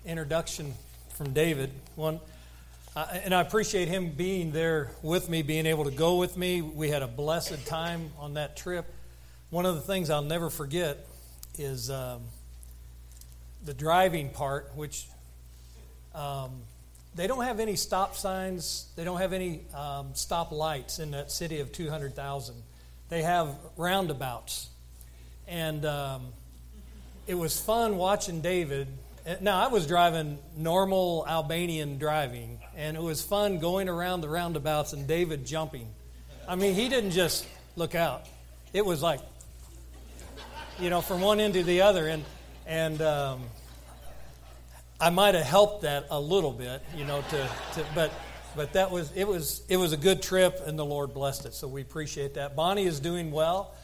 introduction from David. And I appreciate him being there with me, being able to go with me. We had a blessed time on that trip. One of the things I'll never forget is the driving part, which they don't have any stop signs. They don't have any stop lights in that city of 200,000. They have roundabouts. And it was fun watching David. Now, I was driving normal Albanian driving, and it was fun going around the roundabouts and David jumping. I mean, he didn't just look out. It was like, from one end to the other. And I might have helped that a little bit, but that was it was a good trip, and the Lord blessed it. So we appreciate that. Bonnie is doing well.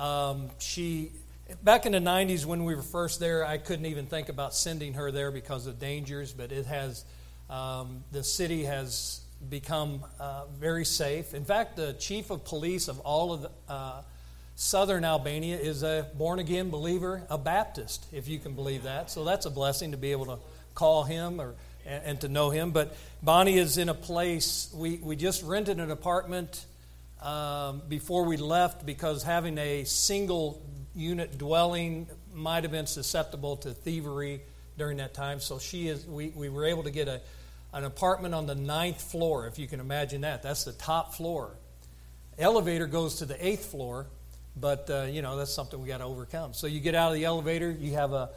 Back in the 90s when we were first there, I couldn't even think about sending her there because of dangers, but it has, the city has become very safe. In fact, the chief of police of all of southern Albania is a born-again believer, a Baptist, if you can believe that. So that's a blessing to be able to call him and to know him. But Bonnie is in a place, we just rented an apartment before we left because having a single unit dwelling might have been susceptible to thievery during that time. So we were able to get an apartment on the 9th floor, if you can imagine that. That's the top floor. Elevator goes to the 8th floor, but that's something we got to overcome. So you get out of the elevator, you have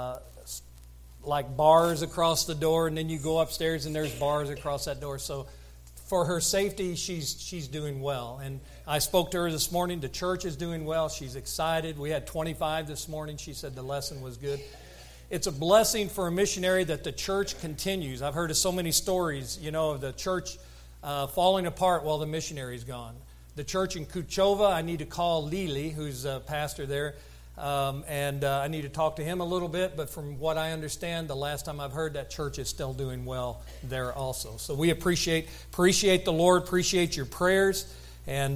like bars across the door, and then you go upstairs and there's bars across that door. So for her safety, she's doing well. And I spoke to her this morning. The church is doing well. She's excited. We had 25 this morning. She said the lesson was good. It's a blessing for a missionary that the church continues. I've heard of so many stories, of the church falling apart while the missionary's gone. The church in Kuchova, I need to call Lili, who's a pastor there, and I need to talk to him a little bit. But from what I understand, the last time I've heard, that church is still doing well there also. So we appreciate the Lord, appreciate your prayers, and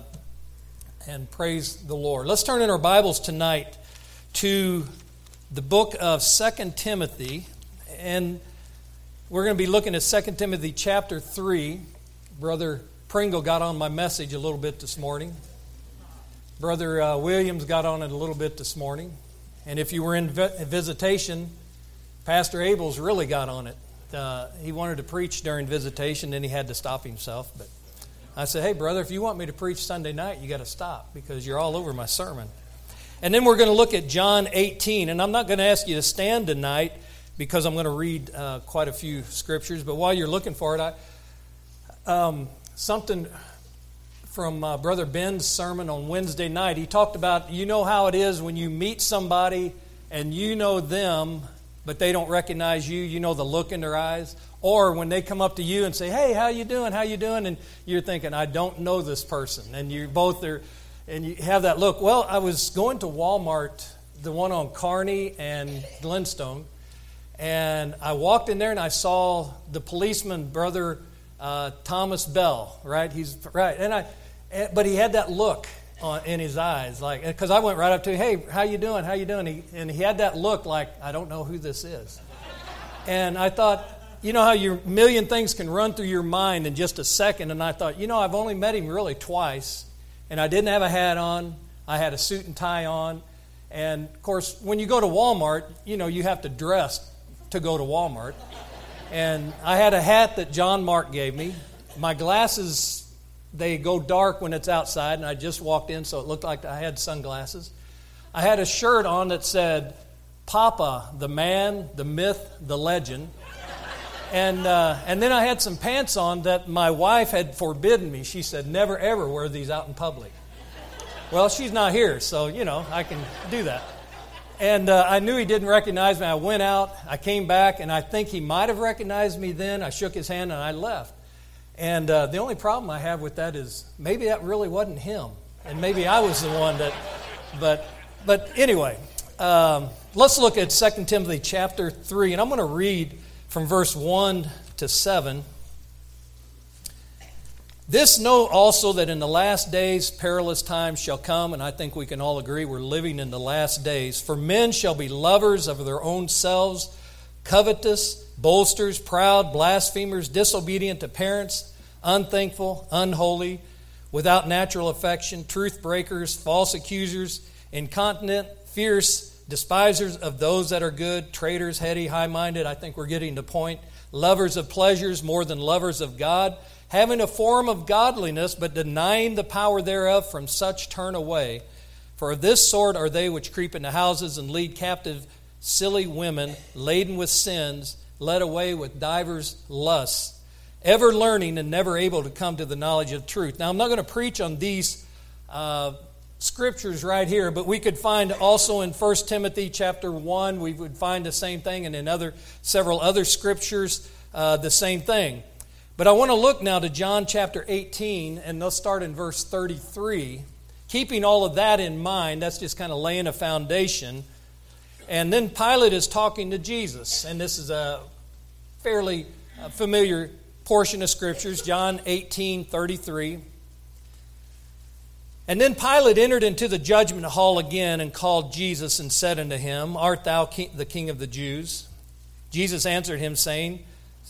praise the Lord. Let's turn in our Bibles tonight to the book of 2 Timothy, and we're going to be looking at 2 Timothy chapter 3. Brother Pringle got on my message a little bit this morning. Brother Williams got on it a little bit this morning. And if you were in visitation, Pastor Abels really got on it. He wanted to preach during visitation, then he had to stop himself. But I said, hey, brother, if you want me to preach Sunday night, you got to stop because you're all over my sermon. And then we're going to look at John 18. And I'm not going to ask you to stand tonight because I'm going to read quite a few scriptures. But while you're looking for it, something from Brother Ben's sermon on Wednesday night. He talked about, how it is when you meet somebody and you know them, but they don't recognize you. The look in their eyes. Or when they come up to you and say, hey, how you doing? How you doing? And you're thinking, I don't know this person. And you both are, and you have that look. Well, I was going to Walmart, the one on Kearney and Glenstone, and I walked in there and I saw the policeman, Brother Thomas Bell, right? He's right, but he had that look in his eyes, like, because I went right up to him, hey, how you doing? How you doing? And he had that look like, I don't know who this is. And I thought, how your million things can run through your mind in just a second. And I thought, I've only met him really twice, and I didn't have a hat on. I had a suit and tie on, and of course, when you go to Walmart, you have to dress to go to Walmart. And I had a hat that John Mark gave me. My glasses, they go dark when it's outside, and I just walked in, so it looked like I had sunglasses. I had a shirt on that said, Papa, the man, the myth, the legend. And then I had some pants on that my wife had forbidden me. She said, never, ever wear these out in public. Well, she's not here, so, I can do that. And I knew he didn't recognize me. I went out, I came back, and I think he might have recognized me then. I shook his hand and I left. And the only problem I have with that is maybe that really wasn't him. And maybe I was the one that... But anyway, let's look at 2 Timothy chapter 3. And I'm going to read from verse 1 to 7. This know also that in the last days perilous times shall come, and I think we can all agree we're living in the last days. For men shall be lovers of their own selves, covetous, boasters, proud, blasphemers, disobedient to parents, unthankful, unholy, without natural affection, truth breakers, false accusers, incontinent, fierce, despisers of those that are good, traitors, heady, high-minded. I think we're getting the point. Lovers of pleasures more than lovers of God, having a form of godliness, but denying the power thereof, from such turn away. For of this sort are they which creep into houses and lead captive silly women, laden with sins, led away with divers lusts, ever learning and never able to come to the knowledge of truth. Now, I'm not going to preach on these scriptures right here, but we could find also in 1 Timothy chapter 1, we would find the same thing, and in several other scriptures, the same thing. But I want to look now to John chapter 18, and let's start in verse 33. Keeping all of that in mind, that's just kind of laying a foundation. And then Pilate is talking to Jesus, and this is a fairly familiar portion of Scriptures, John 18:33. And then Pilate entered into the judgment hall again and called Jesus and said unto him, Art thou the king of the Jews? Jesus answered him, sayeth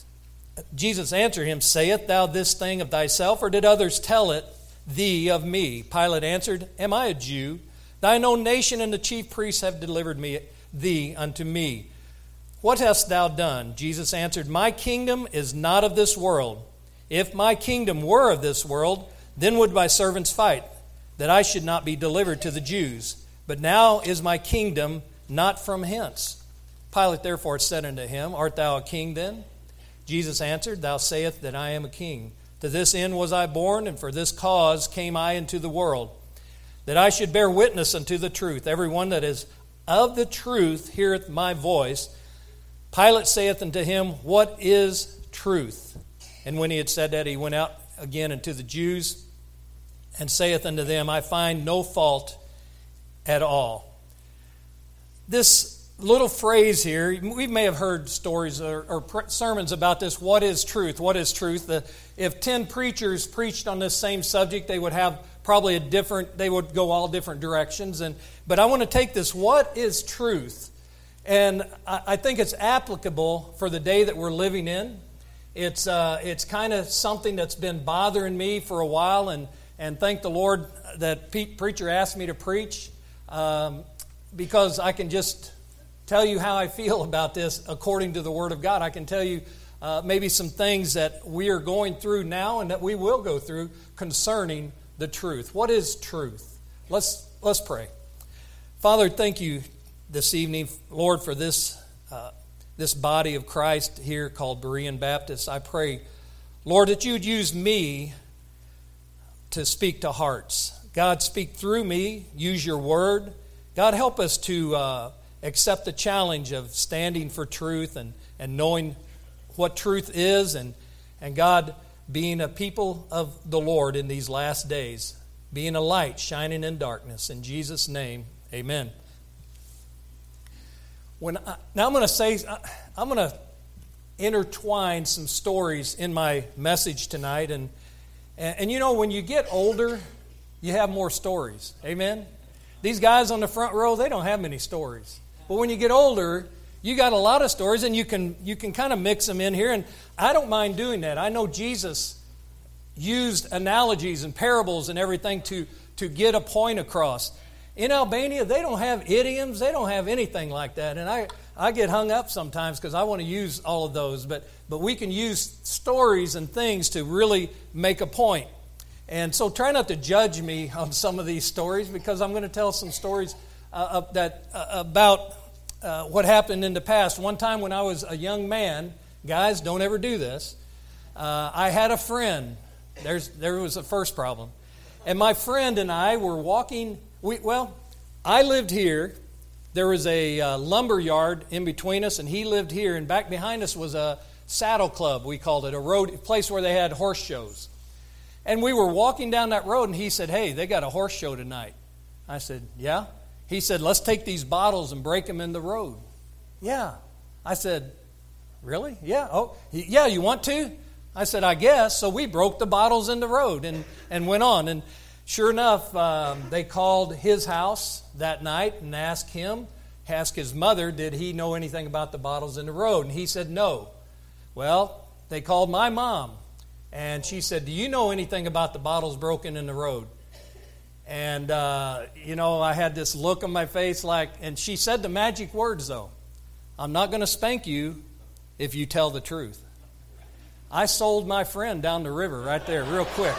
thou this thing of thyself, or did others tell it thee of me? Pilate answered, Am I a Jew? Thine own nation and the chief priests have delivered thee unto me. What hast thou done? Jesus answered, My kingdom is not of this world. If my kingdom were of this world, then would my servants fight, that I should not be delivered to the Jews. But now is my kingdom not from hence. Pilate therefore said unto him, Art thou a king then? Jesus answered, Thou sayest that I am a king. To this end was I born, and for this cause came I into the world, that I should bear witness unto the truth. Every one that is of the truth heareth my voice. Pilate saith unto him, What is truth? And when he had said that, he went out again unto the Jews, and saith unto them, I find no fault at all. This little phrase here, we may have heard stories or sermons about this. What is truth? What is truth? If 10 preachers preached on this same subject, they would have probably they would go all different directions. But I want to take this, what is truth? And I think it's applicable for the day that we're living in. It's kind of something that's been bothering me for a while, and thank the Lord that preacher asked me to preach, because I can just tell you how I feel about this according to the Word of God. I can tell you maybe some things that we are going through now and that we will go through concerning the truth. What is truth? Let's pray. Father, thank you this evening, Lord, for this body of Christ here called Berean Baptist. I pray, Lord, that you would use me to speak to hearts. God, speak through me. Use your word. God, help us to accept the challenge of standing for truth and knowing what truth is, and God, being a people of the Lord in these last days, being a light shining in darkness. In Jesus' name, amen. Now I'm going to intertwine some stories in my message tonight, and you know, when you get older, you have more stories. Amen? These guys on the front row, they don't have many stories. But when you get older, you got a lot of stories, and you can kind of mix them in here, and I don't mind doing that. I know Jesus used analogies and parables and everything to get a point across. In Albania, they don't have idioms. They don't have anything like that, and I get hung up sometimes because I want to use all of those, but we can use stories and things to really make a point. And so try not to judge me on some of these stories, because I'm going to tell some stories about what happened in the past. One time when I was a young man, guys, don't ever do this. I had a friend. There was the first problem. And my friend and I were walking. I lived here. There was a lumber yard in between us, and he lived here. And back behind us was a saddle club, we called it, a place where they had horse shows. And we were walking down that road, and he said, "Hey, they got a horse show tonight." I said, "Yeah." He said, "Let's take these bottles and break them in the road." "Yeah." I said, "Really?" "Yeah." "Oh, yeah, you want to?" I said, "I guess." So we broke the bottles in the road and went on. And sure enough, they called his house that night and asked him, asked his mother, did he know anything about the bottles in the road? And he said no. Well, they called my mom, and she said, do you know anything about the bottles broken in the road? And, I had this look on my face and she said the magic words, though. I'm not going to spank you if you tell the truth. I sold my friend down the river right there real quick.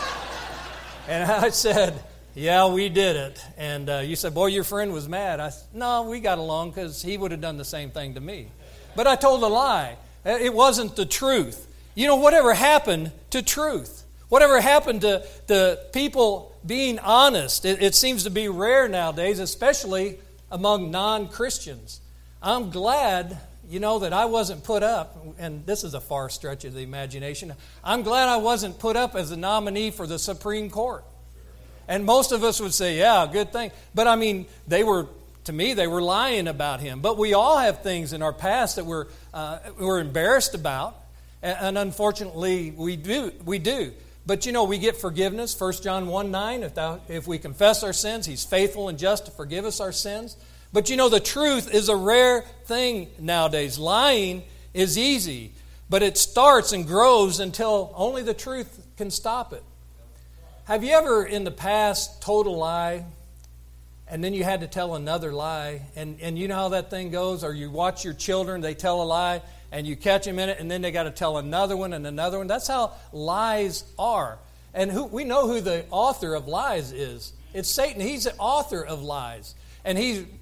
And I said, yeah, we did it. And you said, boy, your friend was mad. I said, no, we got along because he would have done the same thing to me. But I told a lie. It wasn't the truth. Whatever happened to truth? Whatever happened to the people being honest? It seems to be rare nowadays, especially among non-Christians. I'm glad, that I wasn't put up, and this is a far stretch of the imagination. I'm glad I wasn't put up as a nominee for the Supreme Court. And most of us would say, yeah, good thing. But they were lying about him. But we all have things in our past that we're embarrassed about. And unfortunately, we do. But we get forgiveness. 1 John 1:9, if we confess our sins, He's faithful and just to forgive us our sins. But the truth is a rare thing nowadays. Lying is easy, but it starts and grows until only the truth can stop it. Have you ever in the past told a lie, and then you had to tell another lie, and you know how that thing goes? Or you watch your children, they tell a lie, and you catch them in it, and then they got to tell another one and another one. That's how lies are. And we know who the author of lies is. It's Satan. He's the author of lies. And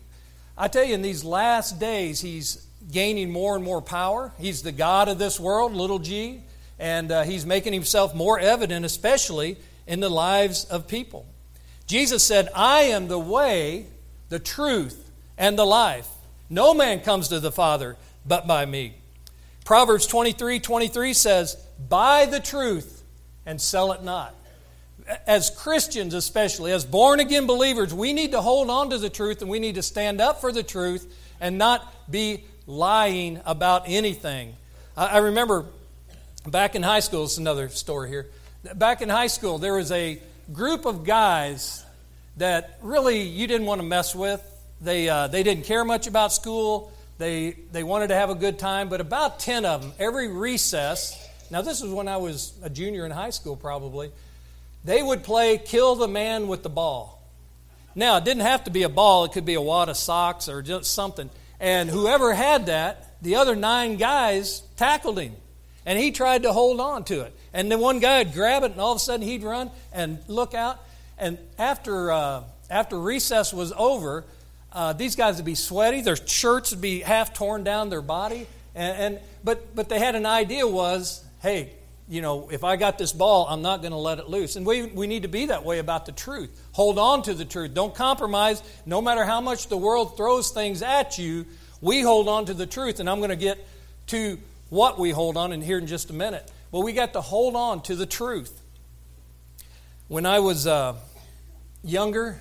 I tell you, in these last days, he's gaining more and more power. He's the God of this world, little g, and he's making himself more evident, especially in the lives of people. Jesus said, I am the way, the truth, and the life. No man comes to the Father but by me. Proverbs 23:23 says, buy the truth and sell it not. As Christians especially, as born-again believers, we need to hold on to the truth and we need to stand up for the truth and not be lying about anything. I remember back in high school, it's another story here. Back in high school, there was a group of guys that really you didn't want to mess with. They didn't care much about school. They wanted to have a good time, but about 10 of them, every recess, now this was when I was a junior in high school probably, they would play kill the man with the ball. Now, it didn't have to be a ball. It could be a wad of socks or just something. And whoever had that, the other 9 guys tackled him. And he tried to hold on to it. And then one guy would grab it, and all of a sudden he'd run and look out. And after recess was over, these guys would be sweaty. Their shirts would be half torn down their body. But they had an idea was, hey, if I got this ball, I'm not going to let it loose. And we need to be that way about the truth. Hold on to the truth. Don't compromise. No matter how much the world throws things at you, we hold on to the truth. And I'm going to get to what we hold on in here in just a minute. But we got to hold on to the truth. When I was younger,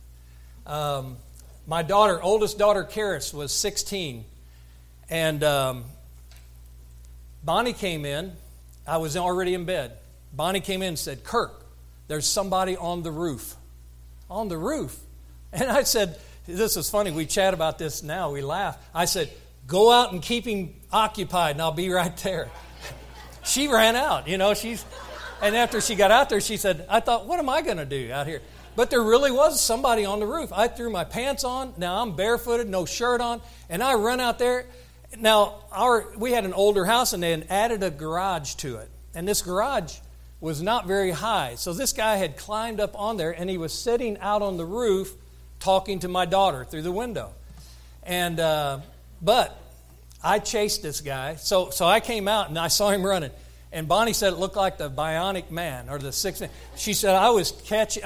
my oldest daughter, Karis, was 16. And Bonnie came in. I was already in bed. Bonnie came in and said, Kirk, there's somebody on the roof. On the roof? And I said, this is funny. We chat about this now. We laugh. I said, go out and keep him occupied, and I'll be right there. She ran out, and after she got out there, she said, I thought, what am I going to do out here? But there really was somebody on the roof. I threw my pants on. Now I'm barefooted, no shirt on, and I run out there. Now, we had an older house, and they had added a garage to it. And this garage was not very high. So this guy had climbed up on there, and he was sitting out on the roof talking to my daughter through the window. And but I chased this guy. So I came out, and I saw him running. And Bonnie said it looked like the Bionic Man, or the Sixth Man. She said, I was catching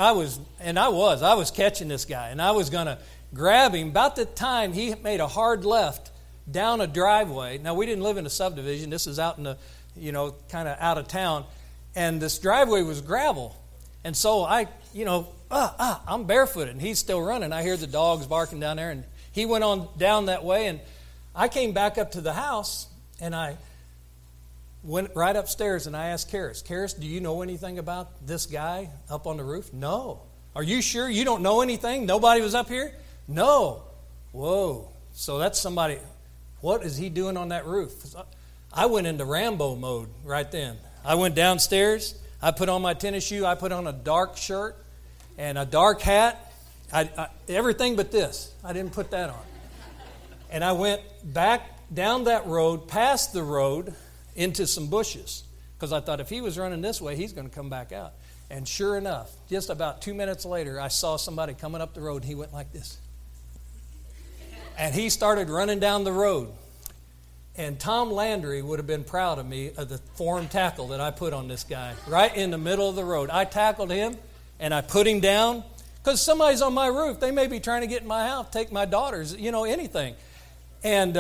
this guy, and I was going to grab him. About the time he made a hard left down a driveway. Now, we didn't live in a subdivision. This is out in the, kind of out of town. And this driveway was gravel. And so I'm barefooted, and he's still running. I hear the dogs barking down there, and he went on down that way. And I came back up to the house, and I went right upstairs, and I asked Karis, do you know anything about this guy up on the roof? No. Are you sure you don't know anything? Nobody was up here? No. Whoa. So that's somebody, what is he doing on that roof? I went into Rambo mode right then. I went downstairs. I put on my tennis shoe. I put on a dark shirt and a dark hat. Everything but this. I didn't put that on. And I went back down that road, past the road, into some bushes. Because I thought if he was running this way, he's going to come back out. And sure enough, just about 2 minutes later, I saw somebody coming up the road, and he went like this. And he started running down the road. And Tom Landry would have been proud of me, of the form tackle that I put on this guy, right in the middle of the road. I tackled him, and I put him down, because somebody's on my roof. They may be trying to get in my house, take my daughters, anything. And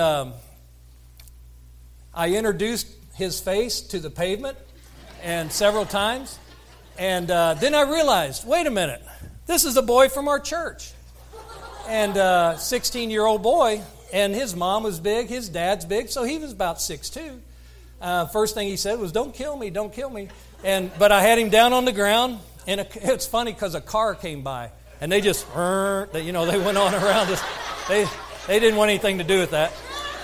I introduced his face to the pavement and several times. And then I realized, wait a minute, this is a boy from our church. And 16-year-old boy, and his mom was big, his dad's big, so he was about 6'2". First thing he said was, don't kill me, don't kill me. But I had him down on the ground, and it's funny because a car came by, and they just, they went on around us. They didn't want anything to do with that.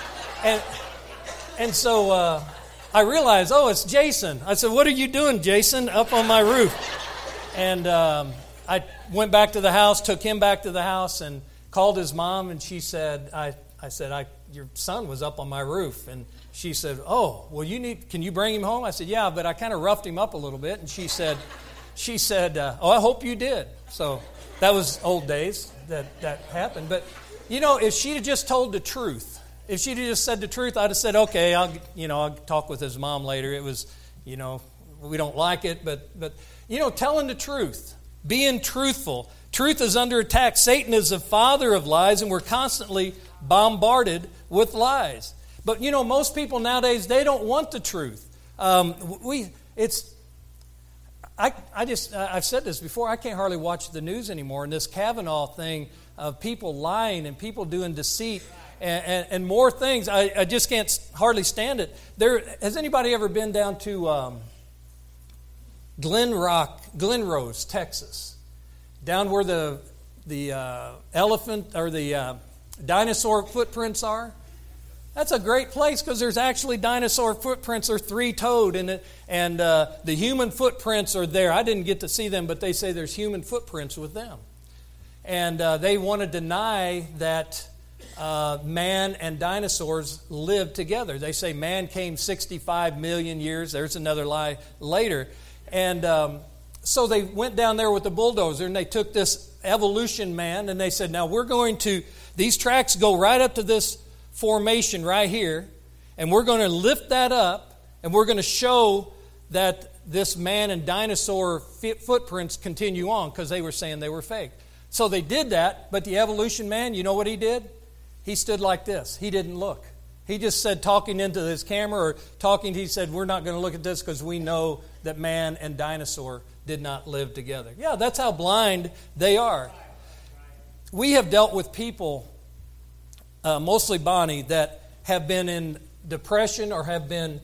And so I realized, it's Jason. I said, what are you doing, Jason, up on my roof? And I went back to the house, took him back to the house, and called his mom, and she said, I said, your son was up on my roof. And she said, can you bring him home? I said, yeah, but I kind of roughed him up a little bit. And she said, I hope you did. So that was old days that happened. But, if she'd have just told the truth, if she'd have just said the truth, I'd have said, okay, I'll talk with his mom later. It was, we don't like it, but telling the truth, being truthful. Truth is under attack. Satan is the father of lies, and we're constantly bombarded with lies. But, most people nowadays, they don't want the truth. I've said this before, I can't hardly watch the news anymore, and this Kavanaugh thing of people lying and people doing deceit and more things, I just can't hardly stand it. Has anybody ever been down to Glen Rose, Texas? Down where the elephant or the dinosaur footprints are? That's a great place because there's actually dinosaur footprints. They're three-toed, and the human footprints are there. I didn't get to see them, but they say there's human footprints with them. And they want to deny that man and dinosaurs lived together. They say man came 65 million years. There's another lie later. And so they went down there with the bulldozer, and they took this evolution man, and they said, now these tracks go right up to this formation right here, and we're going to lift that up, and we're going to show that this man and dinosaur footprints continue on, because they were saying they were fake. So they did that, but the evolution man, you know what he did? He stood like this. He didn't look. He just said, talking into his camera, he said, we're not going to look at this because we know that man and dinosaur did not live together. Yeah, that's how blind they are. We have dealt with people, mostly Bonnie, that have been in depression or have been,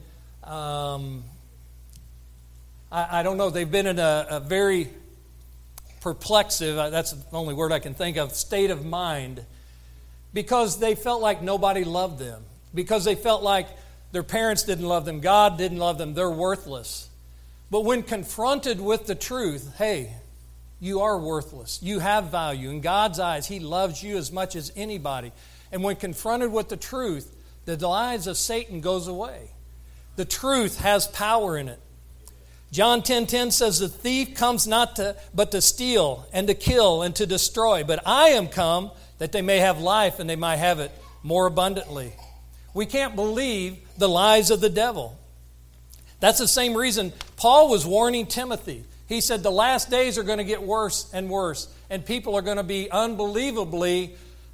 I don't know, they've been in a very perplexive, that's the only word I can think of, state of mind, because they felt like nobody loved them, because they felt like their parents didn't love them, God didn't love them, they're worthless. But when confronted with the truth, hey, you are worthless. You have value. In God's eyes, He loves you as much as anybody. And when confronted with the truth, the lies of Satan goes away. The truth has power in it. John 10:10 says, the thief comes but to steal and to kill and to destroy. But I am come that they may have life and they might have it more abundantly. We can't believe the lies of the devil. That's the same reason Paul was warning Timothy. He said the last days are going to get worse and worse, and people are going to be unbelievably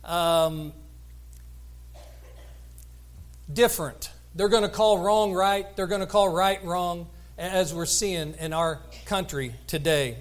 different. They're going to call wrong right. They're going to call right wrong, as we're seeing in our country today.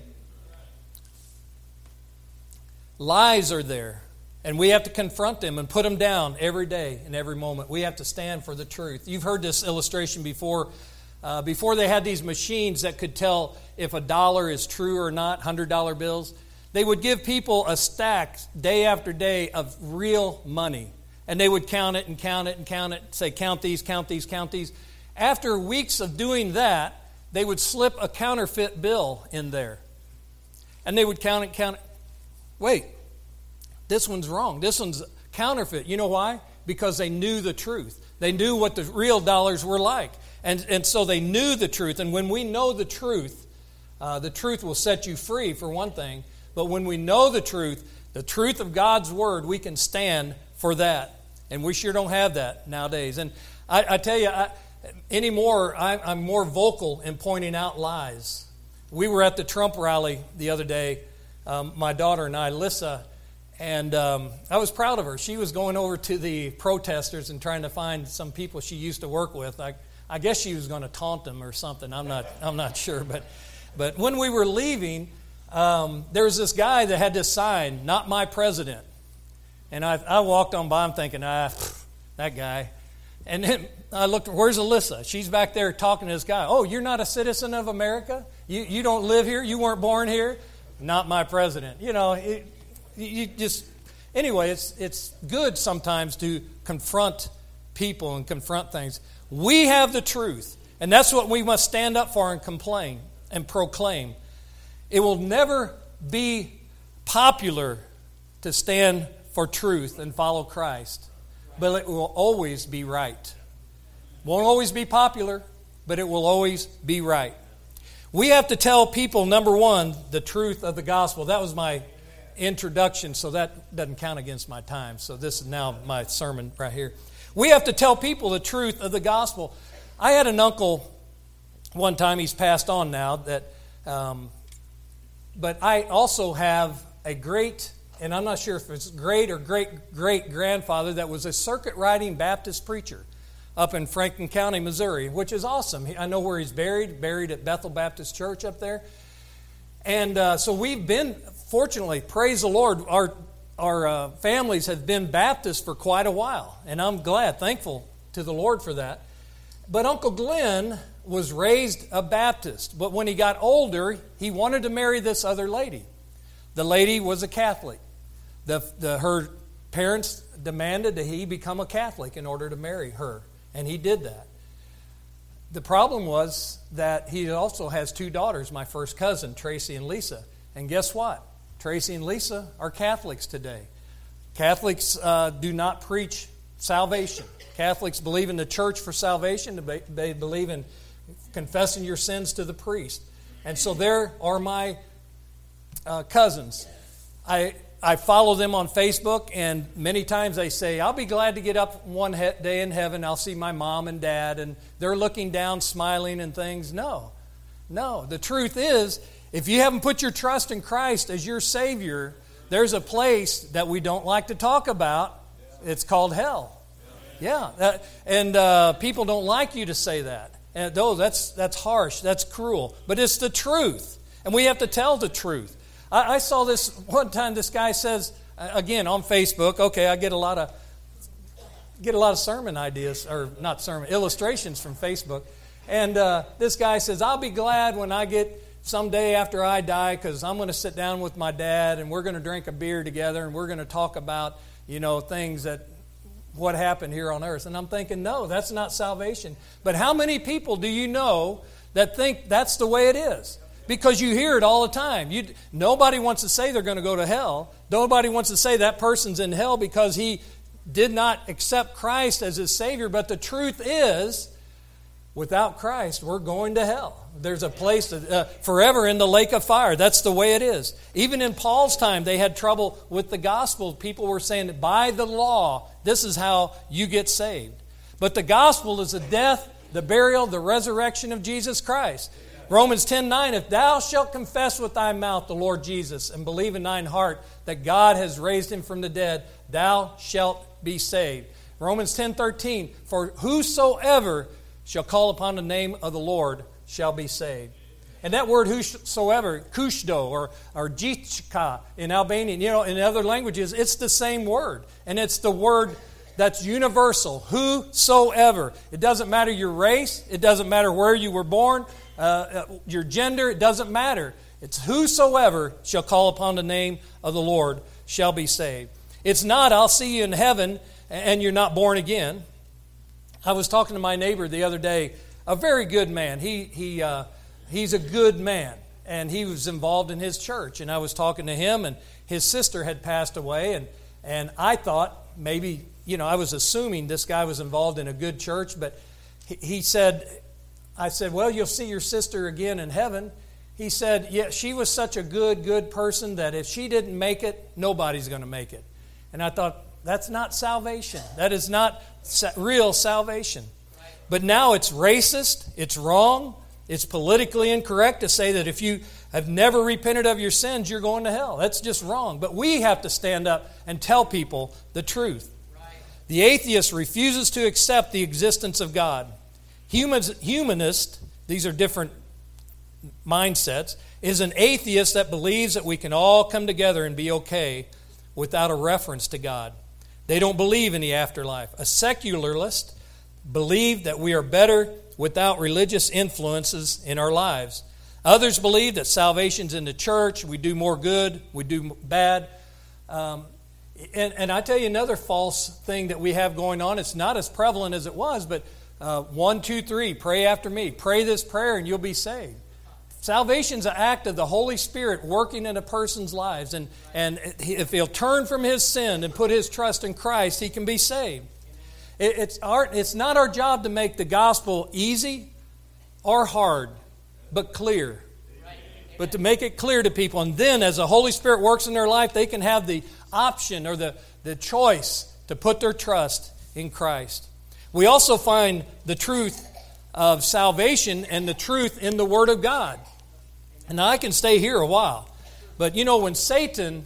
Lies are there, and we have to confront them and put them down every day and every moment. We have to stand for the truth. You've heard this illustration before. Before they had these machines that could tell if a dollar is true or not, $100 bills, they would give people a stack day after day of real money. And they would count it and count it and count it, say, count these, count these, count these. After weeks of doing that, they would slip a counterfeit bill in there. And they would count it, count it. Wait, this one's wrong. This one's counterfeit. You know why? Because they knew the truth. They knew what the real dollars were like. And so they knew the truth. And when we know the truth will set you free, for one thing. But when we know the truth of God's Word, we can stand for that. And we sure don't have that nowadays. And I tell you, anymore, I'm more vocal in pointing out lies. We were at the Trump rally the other day, my daughter and I, Lissa, and I was proud of her. She was going over to the protesters and trying to find some people she used to work with. I guess she was going to taunt them or something. I'm not sure. But when we were leaving, there was this guy that had this sign, "Not my president." And I walked on by, I'm thinking, that guy. And then I looked, where's Alyssa? She's back there talking to this guy. "Oh, you're not a citizen of America? You don't live here? You weren't born here?" "Not my president." Anyway, it's good sometimes to confront people and confront things. We have the truth, and that's what we must stand up for and complain and proclaim. It will never be popular to stand for truth and follow Christ, but it will always be right. Won't always be popular, but it will always be right. We have to tell people, number one, the truth of the gospel. That was my introduction, so that doesn't count against my time. So this is now my sermon right here. We have to tell people the truth of the gospel. I had an uncle one time, he's passed on now, but I also have a great, and I'm not sure if it's great or great-great-grandfather that was a circuit-riding Baptist preacher up in Franklin County, Missouri, which is awesome. I know where he's buried at Bethel Baptist Church up there. And so we've been, fortunately, praise the Lord, our families have been Baptist for quite a while. And I'm glad, thankful to the Lord for that. But Uncle Glenn was raised a Baptist. But when he got older, he wanted to marry this other lady. The lady was a Catholic. Her parents demanded that he become a Catholic in order to marry her. And he did that. The problem was that he also has two daughters, my first cousin, Tracy and Lisa. And guess what? Tracy and Lisa are Catholics today. Catholics do not preach salvation. Catholics believe in the church for salvation. They believe in confessing your sins to the priest. And so there are my cousins. I follow them on Facebook, and many times they say, "I'll be glad to get up one day in heaven. I'll see my mom and dad," and they're looking down, smiling and things. No. The truth is, if you haven't put your trust in Christ as your Savior, there's a place that we don't like to talk about. It's called hell. Yeah, and people don't like you to say that. And that's harsh. That's cruel. But it's the truth, and we have to tell the truth. I saw this one time. This guy says, again on Facebook. Okay, I get a lot of sermon ideas, or not sermon, illustrations from Facebook. And this guy says, "I'll be glad when I get someday after I die, because I'm going to sit down with my dad and we're going to drink a beer together and we're going to talk about things that what happened here on earth." And I'm thinking, no, that's not salvation. But how many people do you know that think that's the way it is? Because you hear it all the time. Nobody wants to say they're going to go to hell. Nobody wants to say that person's in hell because he did not accept Christ as his Savior. But the truth is, without Christ, we're going to hell. There's a place forever in the lake of fire. That's the way it is. Even in Paul's time, they had trouble with the gospel. People were saying that by the law, this is how you get saved. But the gospel is the death, the burial, the resurrection of Jesus Christ. Romans 10:9, "If thou shalt confess with thy mouth the Lord Jesus and believe in thine heart that God has raised him from the dead, thou shalt be saved." Romans 10:13, "For whosoever shall call upon the name of the Lord shall be saved." And that word whosoever, kushdo or jichka in Albanian, in other languages, it's the same word. And it's the word that's universal, whosoever. It doesn't matter your race. It doesn't matter where you were born, your gender. It doesn't matter. It's whosoever shall call upon the name of the Lord shall be saved. It's not, "I'll see you in heaven and you're not born again. I was talking to my neighbor the other day, a very good man. He's a good man, and he was involved in his church. And I was talking to him, and his sister had passed away, and I thought maybe, I was assuming this guy was involved in a good church, but he said, I said, well, you'll see your sister again in heaven. He said, yeah, she was such a good person that if she didn't make it, nobody's going to make it. And I thought, that's not salvation. That is not real salvation. But now it's racist, it's wrong, it's politically incorrect to say that if you have never repented of your sins, you're going to hell. That's just wrong. But we have to stand up and tell people the truth. The atheist refuses to accept the existence of God. Humanist, these are different mindsets, is an atheist that believes that we can all come together and be okay without a reference to God. They don't believe in the afterlife. A secularist believes that we are better without religious influences in our lives. Others believe that salvation's in the church, we do more good, we do bad. And I tell you another false thing that we have going on. It's not as prevalent as it was, but 1, 2, 3, pray after me. Pray this prayer and you'll be saved. Salvation's an act of the Holy Spirit working in a person's lives. And if he'll turn from his sin and put his trust in Christ, he can be saved. It's not our job to make the gospel easy or hard, but clear. But to make it clear to people. And then as the Holy Spirit works in their life, they can have the option or the choice to put their trust in Christ. We also find the truth of salvation and the truth in the Word of God. And now I can stay here a while. But when Satan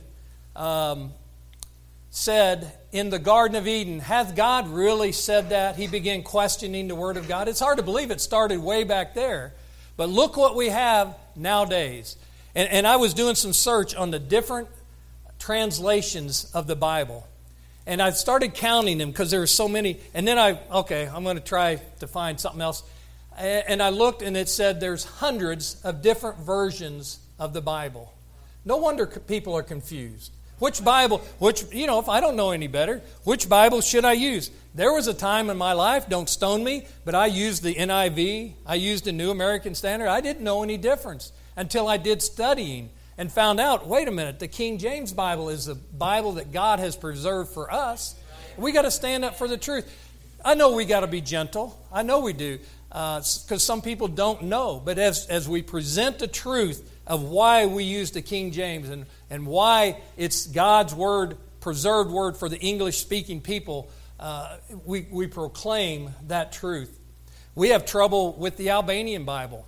said in the Garden of Eden, hath God really said that? He began questioning the Word of God. It's hard to believe it started way back there. But look what we have nowadays. And I was doing some search on the different translations of the Bible. And I started counting them because there were so many. And then I'm going to try to find something else. And I looked and it said there's hundreds of different versions of the Bible. No wonder people are confused. Which Bible, if I don't know any better, which Bible should I use? There was a time in my life, don't stone me, but I used the NIV, I used the New American Standard. I didn't know any difference until I did studying and found out, wait a minute, the King James Bible is the Bible that God has preserved for us. We got to stand up for the truth. I know we got to be gentle. I know we do, because some people don't know. But as we present the truth of why we use the King James and why it's God's word, preserved word for the English-speaking people, we proclaim that truth. We have trouble with the Albanian Bible.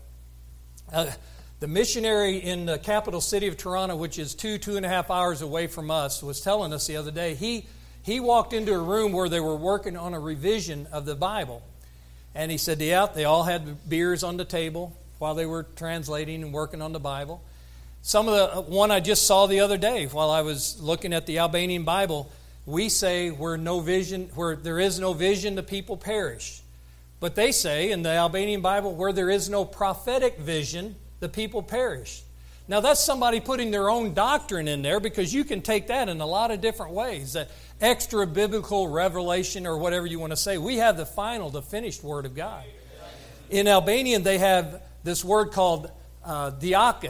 The missionary in the capital city of Toronto, which is 2.5 hours away from us, was telling us the other day, he walked into a room where they were working on a revision of the Bible. And he said, they all had beers on the table while they were translating and working on the Bible. Some of the one I just saw the other day while I was looking at the Albanian Bible, we say where there is no vision, the people perish. But they say in the Albanian Bible, where there is no prophetic vision, the people perish. Now that's somebody putting their own doctrine in there, because you can take that in a lot of different ways. That extra biblical revelation or whatever you want to say. We have the finished Word of God. In Albanian they have this word called diak.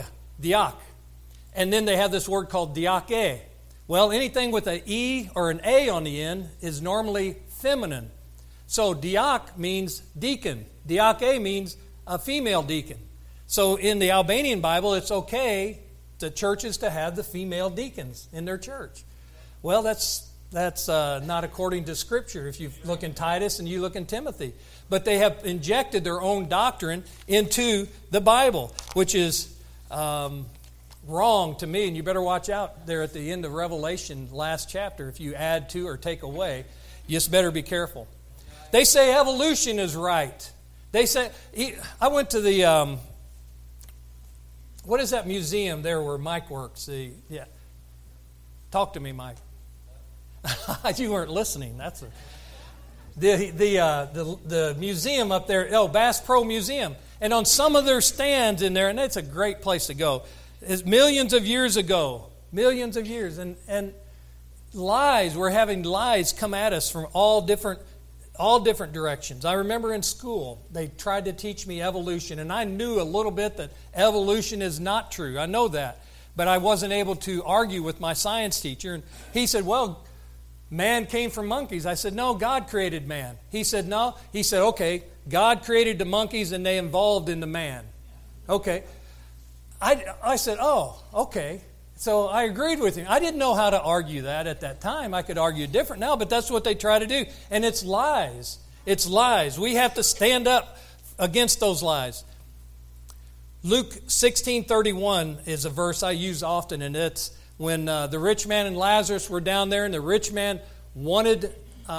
And then they have this word called diake. Well, anything with an E or an A on the end is normally feminine. So diak means deacon. Diake means a female deacon. So in the Albanian Bible, it's okay the churches to have the female deacons in their church. Well, that's not according to Scripture if you look in Titus and you look in Timothy. But they have injected their own doctrine into the Bible, which is wrong to me. And you better watch out there at the end of Revelation, last chapter. If you add to or take away, you just better be careful. They say evolution is right. They say, I went to the... what is that museum there where Mike works? Talk to me, Mike. You weren't listening. That's the museum up there. Bass Pro Museum. And on some of their stands in there, and it's a great place to go. It's millions of years ago, and lies. We're having lies come at us from all different directions. I remember in school, they tried to teach me evolution, and I knew a little bit that evolution is not true. I know that. But I wasn't able to argue with my science teacher. And he said, well, man came from monkeys. I said, no, God created man. He said, no. He said, okay, God created the monkeys and they evolved into man. Okay. I said, oh, okay. So I agreed with him. I didn't know how to argue that at that time. I could argue different now, but that's what they try to do. And it's lies. It's lies. We have to stand up against those lies. Luke 16:31 is a verse I use often, and it's when the rich man and Lazarus were down there, and the rich man wanted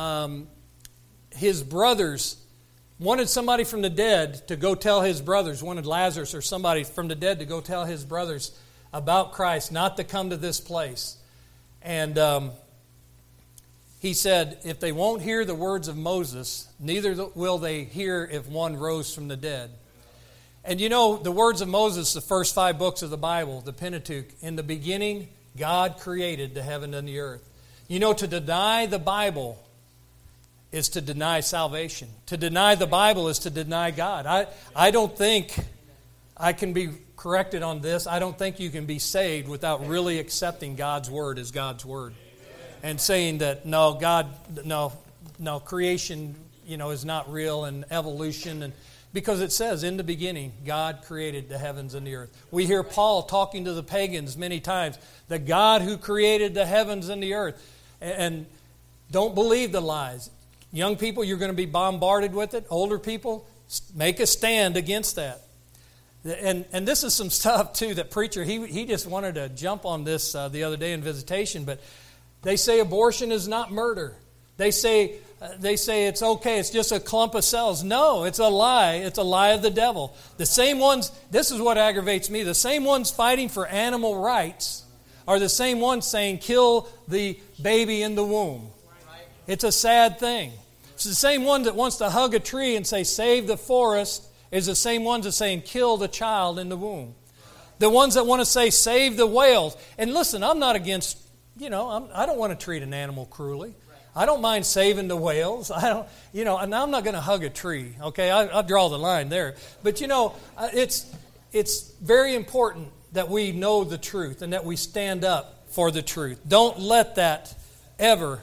his brothers, wanted somebody from the dead to go tell his brothers, wanted Lazarus or somebody from the dead to go tell his brothers about Christ, not to come to this place. And he said, if they won't hear the words of Moses, neither will they hear if one rose from the dead. And you know, the words of Moses, the first 5 books of the Bible, the Pentateuch, in the beginning, God created the heaven and the earth. You know, to deny the Bible is to deny salvation. To deny the Bible is to deny God. I don't think I can be corrected on this. I don't think you can be saved without really accepting God's Word as God's Word. And saying that, no, God, no, creation, is not real, and evolution, and because it says, in the beginning, God created the heavens and the earth. We hear Paul talking to the pagans many times, the God who created the heavens and the earth. And don't believe the lies. Young people, you're going to be bombarded with it. Older people, make a stand against that. And this is some stuff, too, that preacher, he just wanted to jump on this the other day in visitation, but they say abortion is not murder. They say it's okay, it's just a clump of cells. No, it's a lie. It's a lie of the devil. The same ones, this is what aggravates me, the same ones fighting for animal rights are the same ones saying kill the baby in the womb. It's a sad thing. It's the same one that wants to hug a tree and say save the forest is the same ones that saying kill the child in the womb. The ones that want to say save the whales. And listen, I'm not against, I don't want to treat an animal cruelly. I don't mind saving the whales. And I'm not going to hug a tree. Okay, I'll draw the line there. But it's very important that we know the truth and that we stand up for the truth. Don't let that ever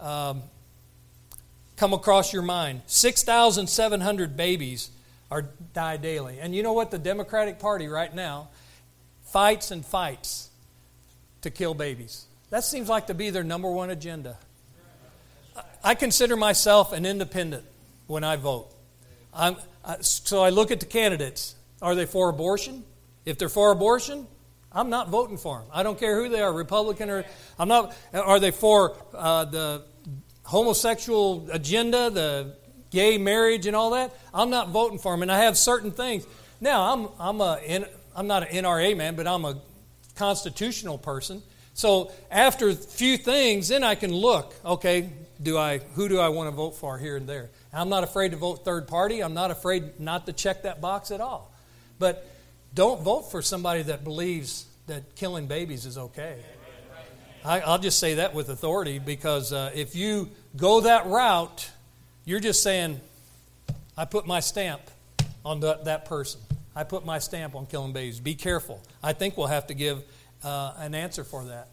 come across your mind. 6,700 babies die daily. And you know what? The Democratic Party right now fights and fights to kill babies. That seems like to be their number one agenda. I consider myself an independent when I vote. So I look at the candidates. Are they for abortion? If they're for abortion, I'm not voting for them. I don't care who they are, Republican or... I'm not. Are they for the homosexual agenda, the gay marriage and all that? I'm not voting for them. And I have certain things. Now, I'm not an NRA man, but I'm a constitutional person. So after a few things, then I can look, okay, who do I want to vote for here and there? I'm not afraid to vote third party. I'm not afraid not to check that box at all. But don't vote for somebody that believes that killing babies is okay. I'll just say that with authority, because if you go that route, you're just saying, I put my stamp on that person. I put my stamp on killing babies. Be careful. I think we'll have to give an answer for that.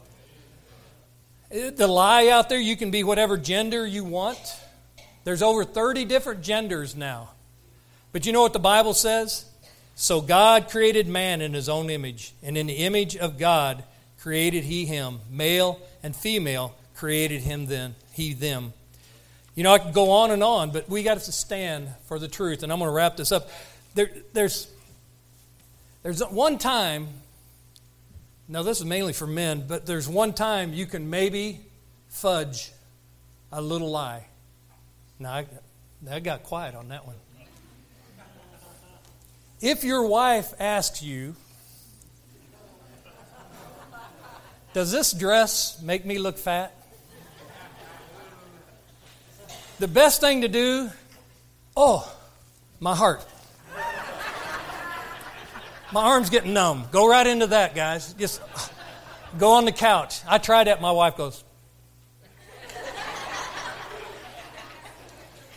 The lie out there, you can be whatever gender you want. There's over 30 different genders now. But you know what the Bible says? So God created man in His own image, and in the image of God created He him. Male and female created He them. I could go on, but we got to stand for the truth. And I'm going to wrap this up. There's one time, now this is mainly for men, but there's one time you can maybe fudge a little lie. Now, I got quiet on that one. If your wife asks you, does this dress make me look fat? The best thing to do, my heart. My arm's getting numb. Go right into that, guys. Just go on the couch. I tried that. My wife goes,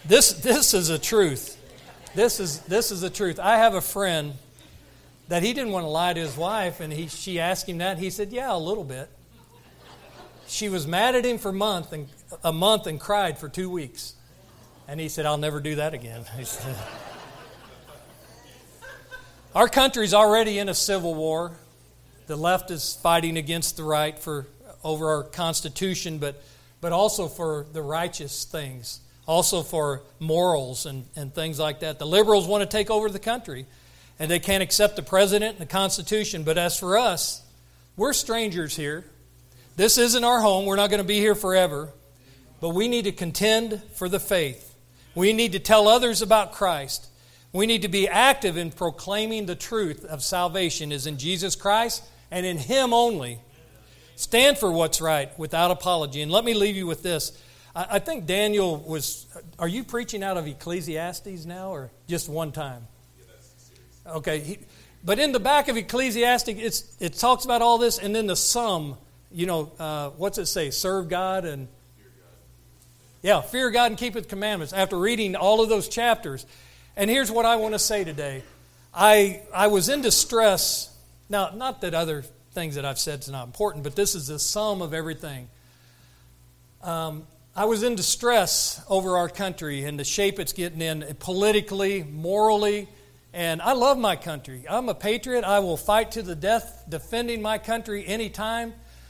This is a truth. This is the truth. I have a friend that he didn't want to lie to his wife, and she asked him that. He said, "Yeah, a little bit." She was mad at him for a month and cried for 2 weeks. And he said, "I'll never do that again." He said, our country's already in a civil war. The left is fighting against the right over our Constitution, but also for the righteous things, also for morals and things like that. The liberals want to take over the country, and they can't accept the president and the Constitution. But as for us, we're strangers here. This isn't our home. We're not going to be here forever. But we need to contend for the faith. We need to tell others about Christ. We need to be active in proclaiming the truth of salvation is in Jesus Christ and in Him only. Stand for what's right without apology. And let me leave you with this. I think Daniel was... Are you preaching out of Ecclesiastes now or just one time? Okay. But in the back of Ecclesiastes, it talks about all this, and then the sum, what's it say? Serve God and... Yeah, fear God and keep His commandments. After reading all of those chapters... And here's what I want to say today. I was in distress. Now, not that other things that I've said is not important, but this is the sum of everything. I was in distress over our country and the shape it's getting in politically, morally, and I love my country. I'm a patriot. I will fight to the death defending my country anytime.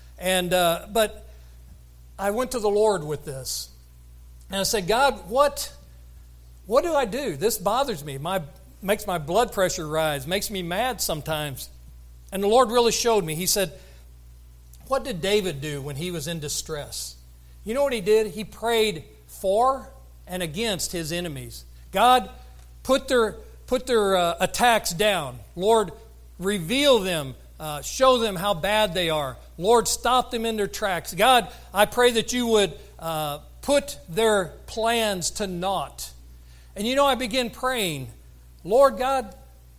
But I went to the Lord with this. And I said, God, what do I do? This bothers me. Makes my blood pressure rise, makes me mad sometimes. And the Lord really showed me. He said, what did David do when he was in distress? You know what he did? He prayed for and against his enemies. God, put their attacks down. Lord, reveal them. Show them how bad they are. Lord, stop them in their tracks. God, I pray that you would put their plans to naught. And I began praying, Lord God,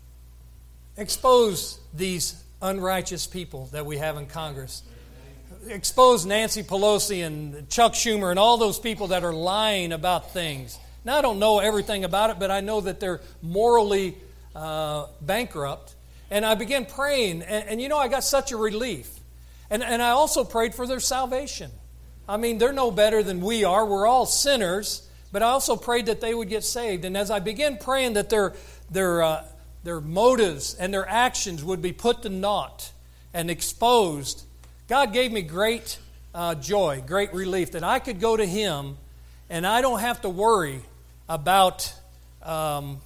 expose these unrighteous people that we have in Congress. Expose Nancy Pelosi and Chuck Schumer and all those people that are lying about things. Now, I don't know everything about it, but I know that they're morally bankrupt. And I began praying, and I got such a relief. And I also prayed for their salvation. I mean, they're no better than we are. We're all sinners. But I also prayed that they would get saved. And as I began praying that their motives and their actions would be put to naught and exposed, God gave me great joy, great relief that I could go to Him and I don't have to worry about the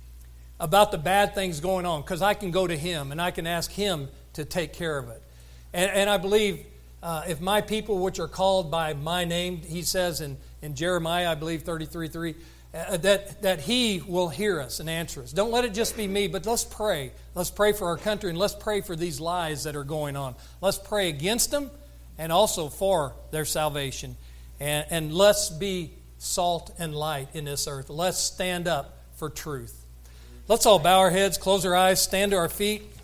bad things going on, because I can go to Him and I can ask Him to take care of it. And I believe if my people, which are called by my name, He says in Jeremiah, I believe 33:3, that He will hear us and answer us. Don't let it just be me, but let's pray. Let's pray for our country, and let's pray for these lies that are going on. Let's pray against them and also for their salvation. And let's be salt and light in this earth. Let's stand up for truth. Let's all bow our heads, close our eyes, stand to our feet.